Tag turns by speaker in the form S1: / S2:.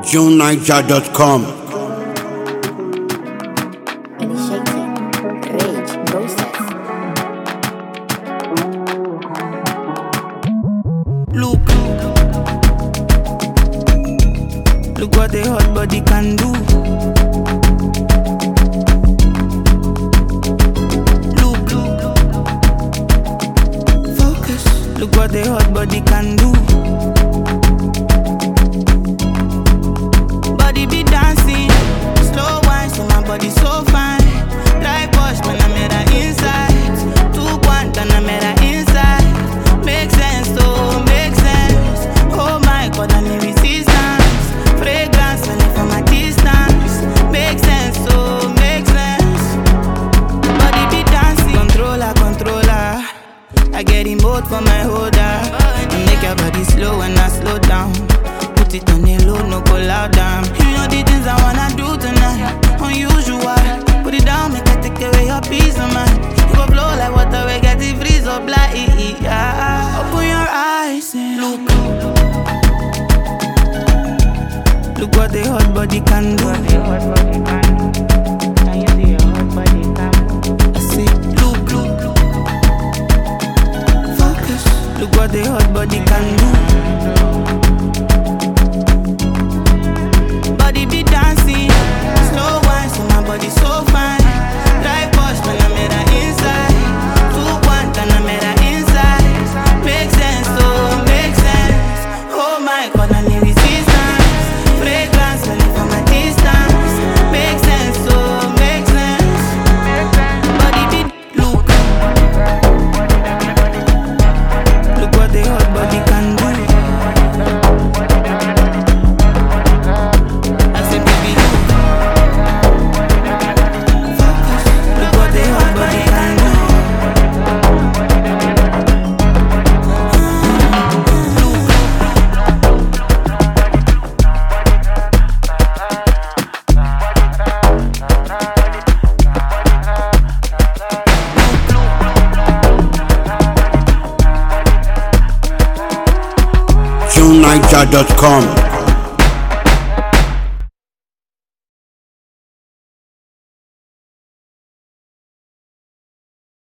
S1: JuneNiger.com.
S2: Initiating rage process.
S3: Look what a hot body can do. Focus. Look what a hot body can do. Body be dancing, slow wine, so my body so fine. Like Bosch, when I made her inside. 2-1, and I made her inside. Make sense, oh, make sense. Oh my God, I need resistance. Fragrance, and from my distance. Make sense, oh, make sense. Body be dancing, controller, controller. I get in both for my holder. I make your body slow when I slow down. Put it on the low, no go loud down. You know the things I wanna do tonight. Unusual, put it down, make I take away your peace of mind. You go blow like water, we get the freeze up like yeah. Open your eyes and look. Look what the hot body can do. I say look. Focus. Look what the hot body can do. Body be dancing, slow wine, so my body so fine. Like Bosch, when I made her inside. 2-1, and I made her inside. Make sense, oh, make sense. Oh my God, I need resistance. Fragrance, when it from my distance. Make sense, oh, make sense. Body be look. Look what the hot body can do.
S1: JuneNiger.com.